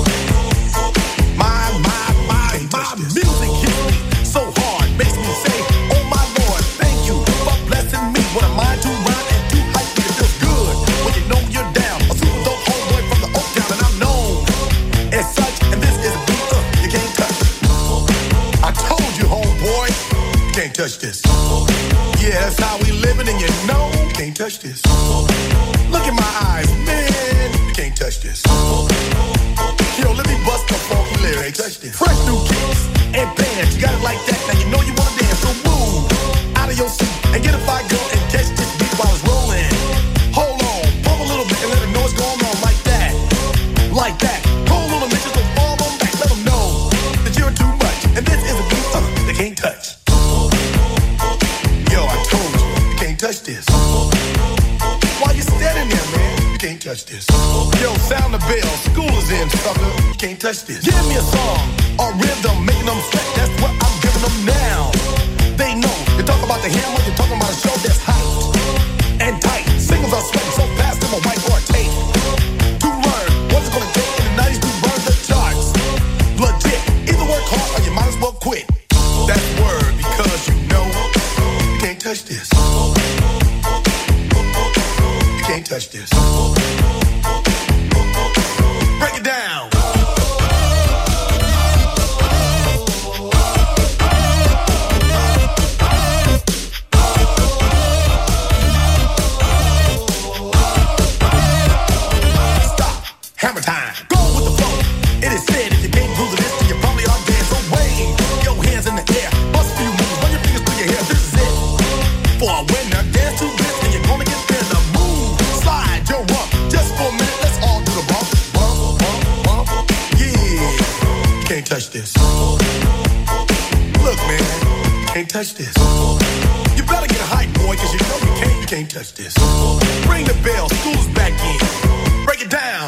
My music hits me so hard, makes me say, oh my Lord, thank you for blessing me. What a mind to rhyme and to hype me. It feels good when you know you're down. A super dope homeboy from the Oak Town, and I'm known as such. And this is a beat you can't touch. I told you, homeboy, you can't touch this. Yeah, that's how we living, and you know you can't touch this. Look in my eyes, man, you can't touch this. Yo, let me bust the funky lyrics. Fresh new kicks and bands, you got it like that. Now you know you wanna dance, so move out of your seat and get a fire girl and catch this beat while it's rolling. Hold on, pump a little bit and let them know what's going on like that, like that. Hold on a minute, just don't fall on back. Let them know that you're too much, and this is a beat they can't touch. Yo, I told you, you can't touch this. Why you standing there, man? You can't touch this. Yo, sound the bell, school is in, sucker. You can't touch this. Give me a song or rhythm, making them sweat. That's what I'm giving them now. They know. You talk about the hammer, you're talking about a show that's hype and tight. Singles are sweating so fast, them a white or tape. To learn what's it gonna take in the 90s to burn the charts. Legit. Either work hard or you might as well quit. That's word, because you know you can't touch this. You can't touch this. Break it down. Stop. Hammer time. Go with the flow. It is said if you can't groove this, then you probably are dead. So wave your hands in the air. Bust a few moves. Run your fingers through your hair. This is it. For a winner, dance to this, and you're gonna get there. The move. Slide your rump. Just for a minute, let's all do the bump. Bump, bump, bump. Yeah. You can't touch this. Look, man. You can't touch this. You better get hype, boy, cause you know you can't touch this. Ring the bell. School's back in. Break it down.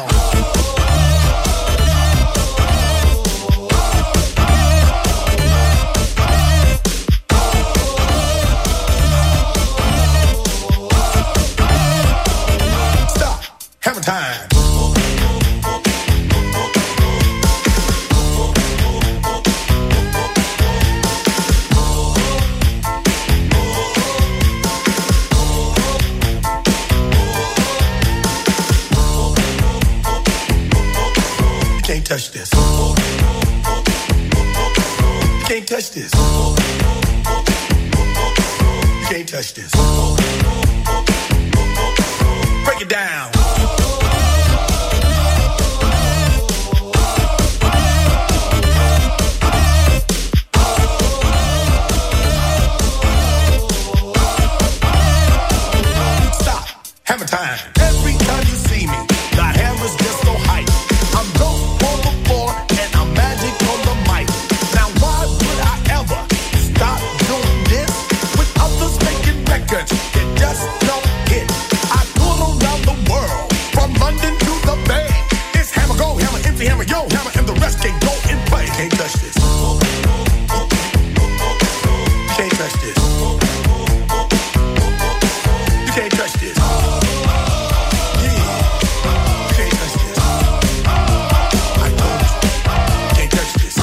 Stop. Hammer time. You can't touch this. You can't touch this. You can't touch this. Break it down. Stop. Hammer time. Every time you see me, the hammer's just so hype. I'm dope on the floor and I'm magic on the mic. Now why would I ever stop doing this with others making records that just don't hit? I tour around the world You can't touch this. Yeah. You can't touch this. I told you. You can't touch this.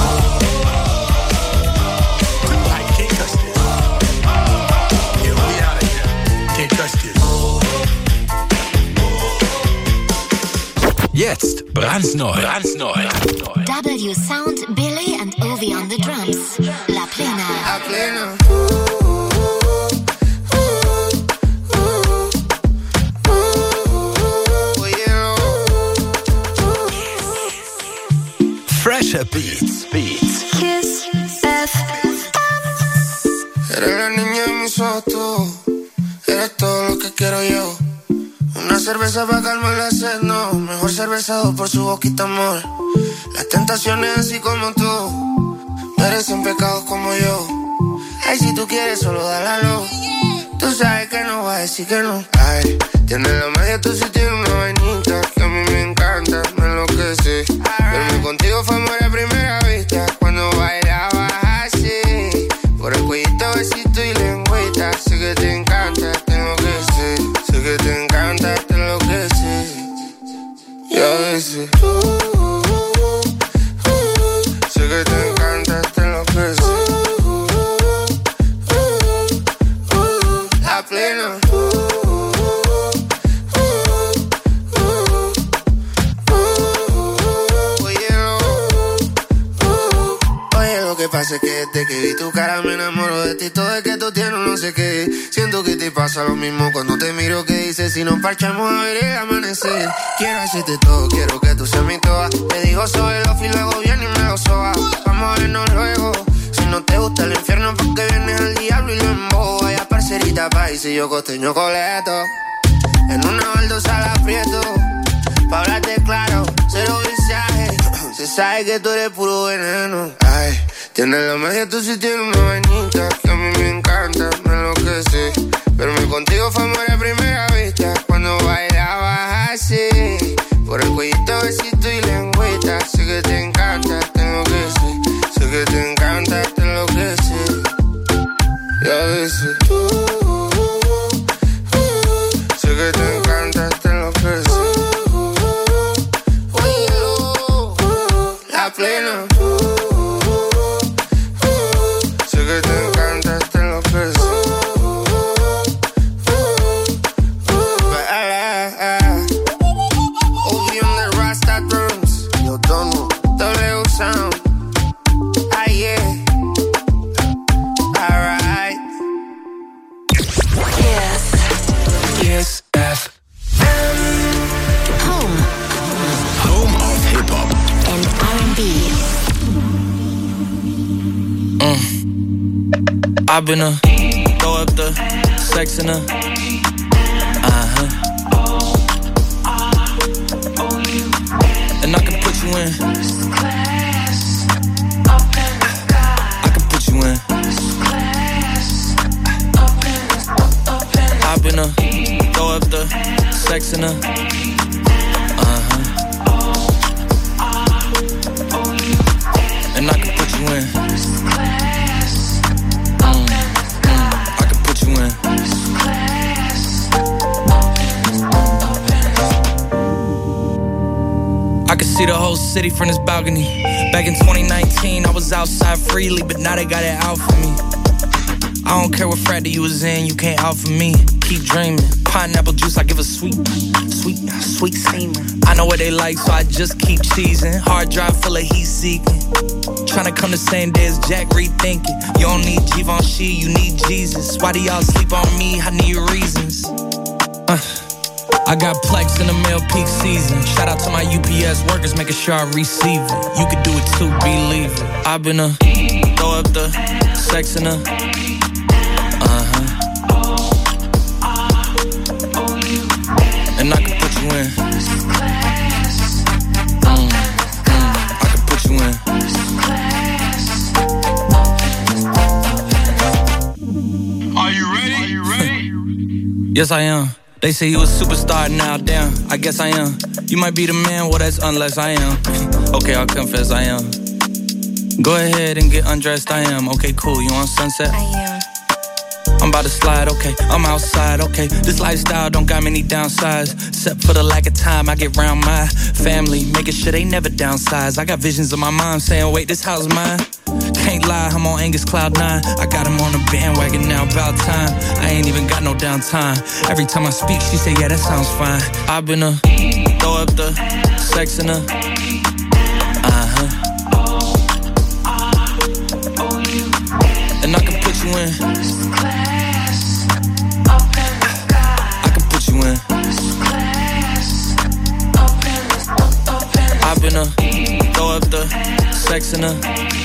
Tonight, you can't touch this. Yeah, we out of here. You can't touch this. Jetzt brandneu. W Sound, Billy and Ovi on the drums. La Plena. La Plena. Fresher Beats. Kiss FM. Eres la niña de mis ojos, eres todo lo que quiero yo. Una cerveza para calmar la sed, no. Mejor cerveza dos por su boquita, amor. Las tentaciones así como tú merecen pecados como yo. Ay, si tú quieres solo dale la luz. Tú sabes que no vas a decir que no. Ay, tienes la media, tú sí tienes una vainita que a mí me encanta, me enloquece. Verme contigo fue amor a primera vista. Cuando bailabas así, por el cuellito, besito y lengüita. Sé que te encanta, tengo que ser. Sé que te encanta, te enloquece. Y a veces sé que te encanta, te enloquece. La Plena. Oye, lo que pasa es que desde que vi tu cara me enamoro de ti. Todo es que tú tienes no sé qué. Siento que te pasa lo mismo cuando te miro. Que dices si nos parchamos a ver el amanecer. Quiero hacerte todo, quiero que tú seas mi toa. Te digo sobre los y luego viene y me lo soba. Vamos a vernos luego. Si no te gusta el infierno, porque vienes al diablo y lo embobo. Vaya parcerita país y yo costeño coleto. En una baldosa la aprieto. Pa' hablarte claro, cero visaje. Se sabe que tú eres puro veneno. Ay, tienes la media, tú sí tienes una vainita que a mí me encanta, me enloquece. Verme contigo fue amor a primera vista. Cuando bailabas así, por el cuellito, besito y lengüita. Sé que te encanta, tengo que ser. Sé que te encanta, te enloquece. Y a veces sé que te encanta, te enloquece. La Plena. Sé que te encanta, te enloquece. Ovi on the Rasta drums. Yo tono, W Sound. Ah, yeah. Alright. Kiss FM. Home of Hip Hop and R&B. I've been throw up the sex in her. And I can put you in. I can put you in. I've been throw up the sex in her. And I can put you in. I can put you in. I can see the whole city from this balcony. Back in 2019, I was outside freely, but now they got it out for me. I don't care what frat you was in, you can't out for me. Keep dreaming. Pineapple juice, I give a sweet semen. I know what they like, so I just keep cheesing. Hard drive full of heat seeking. Tryna come the same day as Jack, rethinking. You don't need Givenchy, you need Jesus. Why do y'all sleep on me? I need reasons. I got Plex in the mail peak season. Shout out to my UPS workers, making sure I receive it. You could do it too, believe it. I've been throw up the sex in her. And I can put you in. I can put you in. Are you ready? Yes, I am. They say you a superstar now, damn. I guess I am. You might be the man, well, that's unless I am. Okay, I'll confess I am. Go ahead and get undressed, I am. Okay, cool. You on Sunset? I am. I'm about to slide, okay. I'm outside, okay. This lifestyle don't got many downsides. Except for the lack of time I get around my family. Making sure they never downsize. I got visions of my mom saying, wait, this house mine. Can't lie, I'm on Angus Cloud 9. I got him on the bandwagon now, about time. I ain't even got no downtime. Every time I speak, she say, yeah, that sounds fine. I've been throw up the sex in her. And I can put you in. I can put you in. I've been throw up the sex in her.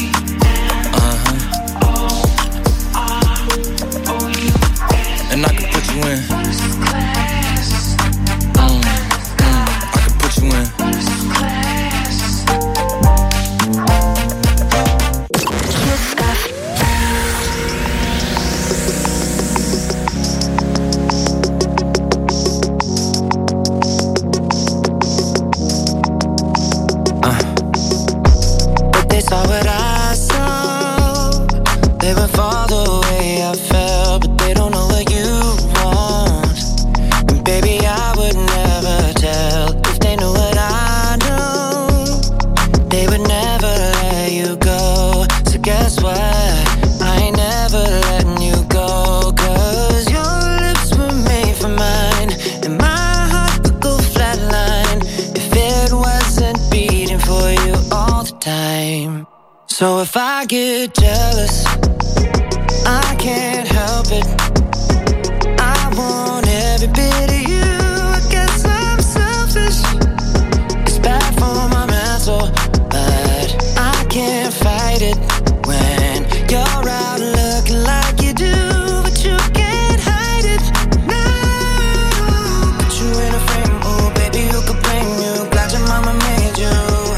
And I can put you in. I can put you in. But they saw what I saw. They would fall the way I felt, but they don't know what you want. And baby, I would never tell if they knew what I know. They would never let you go. So guess what? I ain't never letting you go. 'Cause your lips were made for mine, and my heart would go flatline if it wasn't beating for you all the time. So if I get jealous, I can't help it. I want every bit of you. I guess I'm selfish. It's bad for my mental, but I can't fight it when you're out looking like you do, but you can't hide it. No, put you in a frame, oh baby, who could blame you? Glad your mama made you,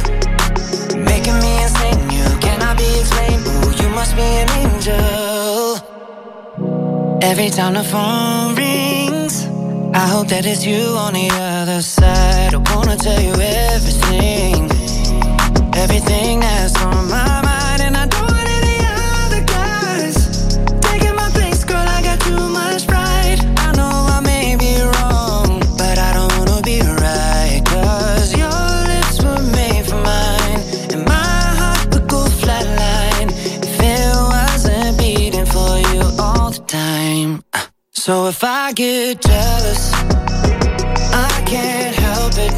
making me insane. You cannot be explained. Ooh, you must be an angel. Every time the phone rings, I hope that it's you on the other side. I wanna tell you everything, everything that's on my mind. And I don't want any other guys taking my place, girl, I got too much pride. I know I may be wrong, but I don't wanna be right. 'Cause your lips were made for mine, and my heart would go flatline if it wasn't beating for you all the time. So if I get jealous, I can't help it.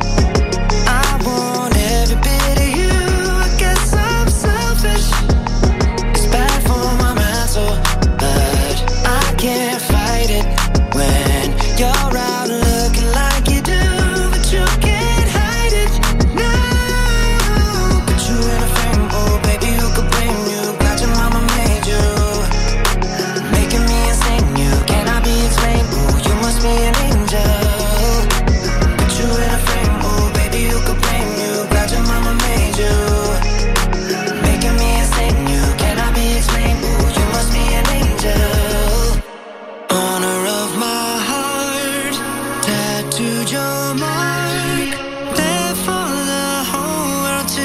I want every bit of you. I guess I'm selfish. It's bad for my mental, but I can't fight it when you're out looking like you do, but you can't hide it. No, put you in a frame, oh baby, who could blame you? Glad your mama made you, making me insane. You cannot be explained. Ooh, you must be an angel. Put you in a frame, oh baby, who could blame you? Glad your mama made you, making me insane. You cannot be explained. Ooh, you must be an angel. Honor of my heart, tattooed your mark, there for the whole world to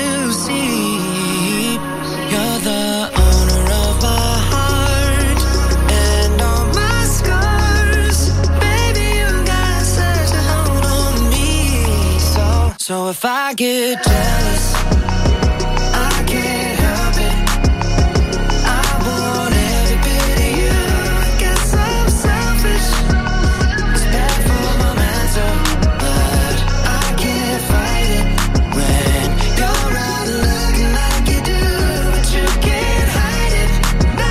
see. You're the owner of my heart and all my scars. Baby, you got such a hold on me. So if I get jealous, I can't help it. I want every bit of you. I guess I'm selfish. It's bad for my mental, but I can't fight it when you're out looking like you do, but you can't hide it. No,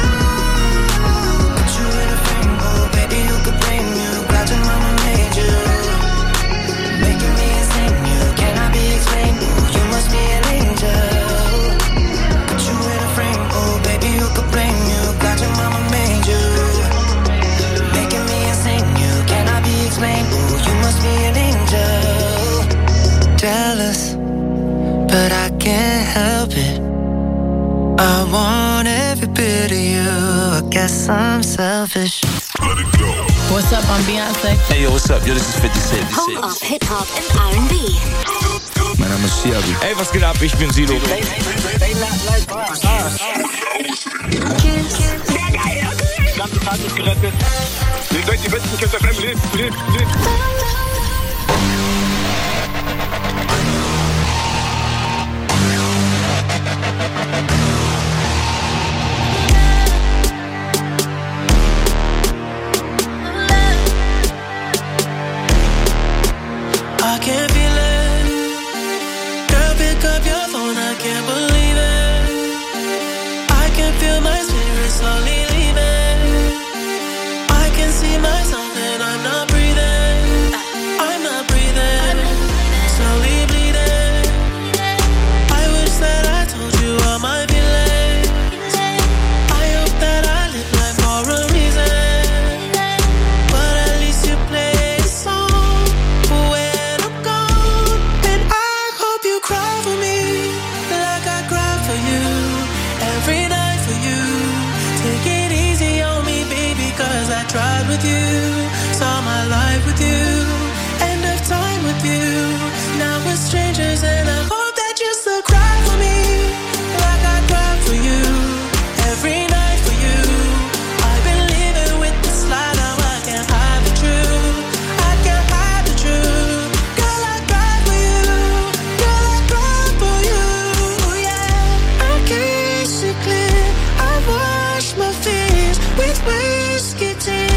put you in a frame, oh baby, who could blame you? Glad your mama made you, making me insane. You cannot be explained. Ooh, you must be an angel. Put you in a frame, oh baby, who could blame you? Glad your mama made you, making me insane. You cannot be explained. Ooh, you must be an angel. Jealous, but I can't help it. I want every bit of you. I guess I'm selfish. What's up? I'm Beyonce. Hey yo, what's up? Yo, this is 50 Cent. Home of Hip Hop and R&B. Mein Name ist Siabi. Ey, was geht ab? Ich bin Sido. Tag ist gerettet. Ihr seid die besten Kiss FM. Lebt. I can't feel it. Girl, pick up your phone, I can't believe it. I can feel my spirit slowly leaving. I can see myself and I'm not breathing. I'm not breathing. Slowly bleeding. I wish that I told you all my feelings. I hope that I live life for a reason. But at least you play a song for when I'm gone. And I hope you cry for me like I cry for you. Every night for you. Take it easy on me, baby, cause I tried with you. Saw my life with you. End of time with you. Now we're strangers and I hope that you still cry for me like I cry for you. Every night for you. I've been living with this lie, now I can't hide the truth. I can't hide the truth. Girl, I cry for you. Girl, I cry for you. Yeah. I can't see clear. I wash my fears with whiskey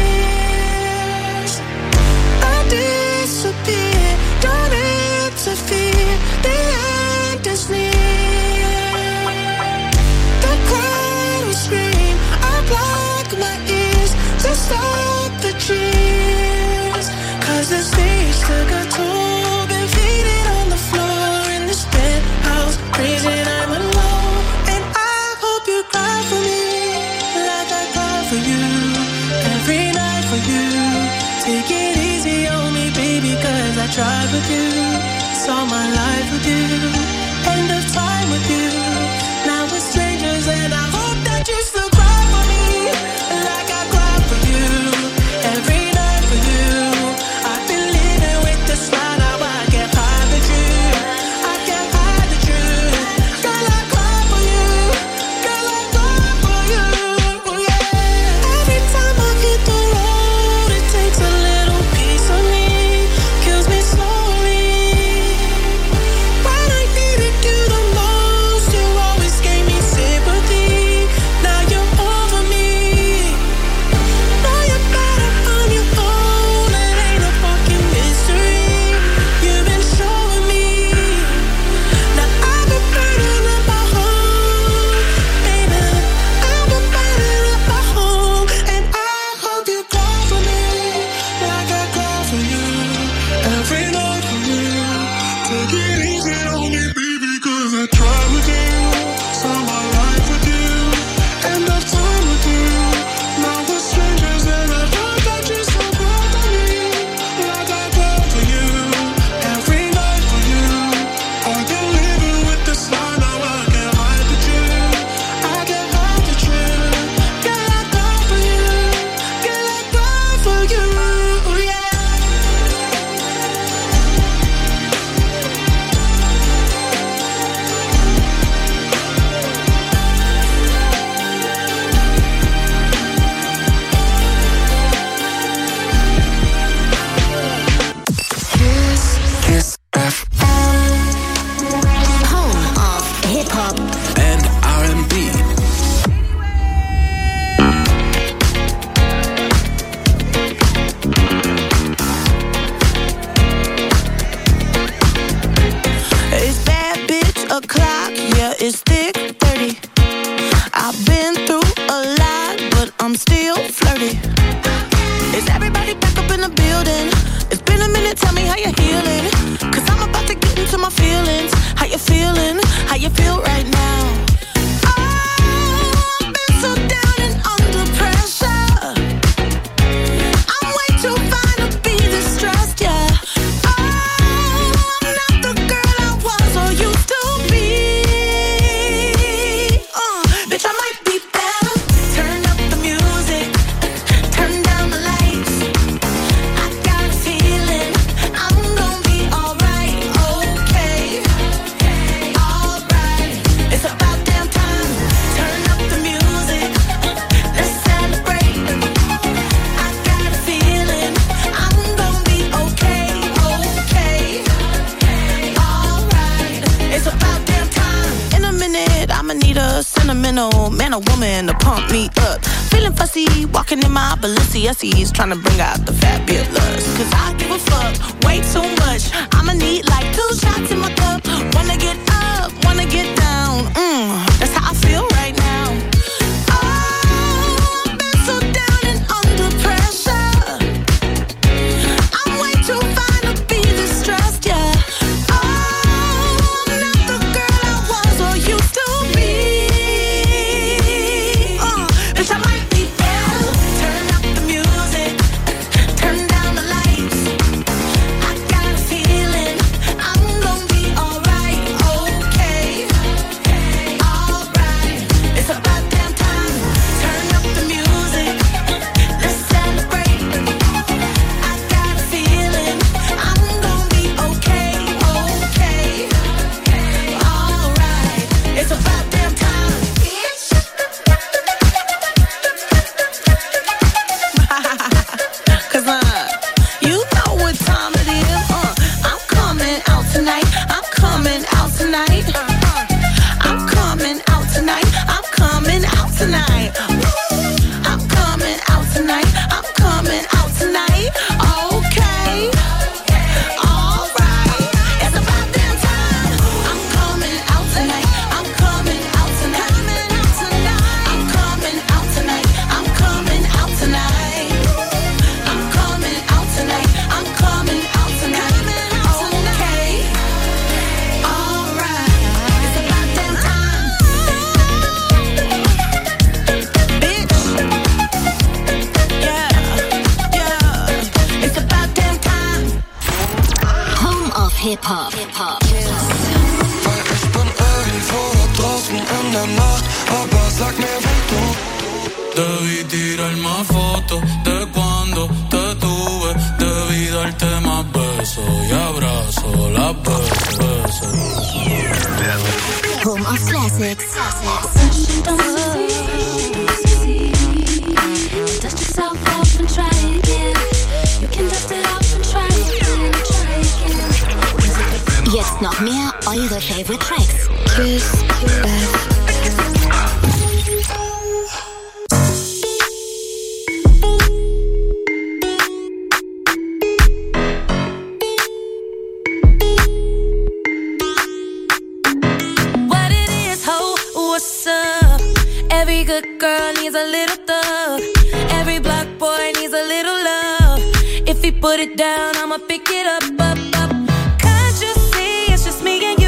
tears. I disappear. Don't interfere. The end is near. The crowd will scream. I block my ears to stop the cheers. Cause the stage took a toll. Been faded on the floor in this penthouse. Crazy and I'm alone. And I hope you cry for me like I cry for you. Every night for you. Take it easy on me, baby, cause I tried with you. Saw my life with you. End of time with you. Now we're strangers and I hope that you still cry for me like I cry for you. Every night for you. I've been living with this lie, now I can't hide the truth. I can't hide the truth. Girl, I cry for you. Girl, I cry for you. Yeah. Every time I hit the road, it takes a little piece of me. Kills me slowly. When I needed you the most, you always gave me sympathy. Now you're over me. Now you're better on your own. It ain't a fucking mystery. You've been showing me. Now I've been burning up my home, baby. I've been burning up my home, and I hope you cry for me like I cry for you. Every night for you. Take it easy on me, baby, cause I tried with you. Saw my life with you. End of time with you. Now we're strangers and I hope that you still cry for me like I cry for you. Every night for you. I've been living with this lie, now I can't hide the truth. I can't hide the truth. Girl, I cry for you. Girl, I cry for you. Yeah. Kiss FM. Home of hip hop and R&B. It's bad bitch o'clock, yeah, it's thick 30. I've been through a lot, but I'm still flirty. Is everybody back up in the building? It's been a minute, tell me how you're healing. Cause I'm about to get into my feelings. How you feeling? How you feel right now? Oh, I've been so down and under pressure. I'm way too fine to be this stressed, yeah. Oh, I'm not the girl I was or used to be. Bitch, I might be better. Turn up the music, turn down the lights. I got a feeling I'm gonna be alright, okay, alright. It's about no man or woman to pump me up. Feeling fussy, walking in my Balenciennes, trying to bring out the fabulous. Cause I give a fuck way too much. I'ma need like 2 shots in my cup. Wanna get up, wanna get down. That's how I feel right now. Oh, I've been so down and under pressure. I'm way too fine to be distressed, yeah. Hip-Hop. Weil ich bin irgendwo da draußen in der Nacht, aber sag mir, wo du. Debí tirar más fotos de cuando te tuve. Debí darte más besos y abrazos, las besos. Home of Classics. Dust yourself off and try again. You can dust it off and try again. Jetzt noch mehr eure Favorite Tracks. Kiss What it is, ho, what's up? Every good girl needs a little thug. Every black boy needs a little love. If he put it down, I'ma pick it up, up, up. Can't you see it's just me and